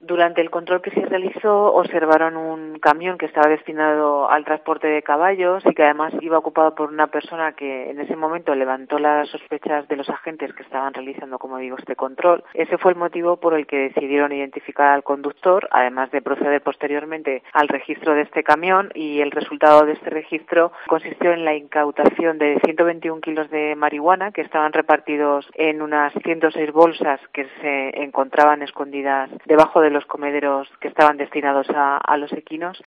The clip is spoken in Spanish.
Durante el control que se realizó, observaron un camión que estaba destinado al transporte de caballos y que además iba ocupado por una persona que en ese momento levantó las sospechas de los agentes que estaban realizando, como digo, este control. Ese fue el motivo por el que decidieron identificar al conductor, además de proceder posteriormente al registro de este camión, y el resultado de este registro consistió en la incautación de 121 kilos de marihuana que estaban repartidos en unas 106 bolsas que se encontraban escondidas debajo de los comederos que estaban destinados a los equinos.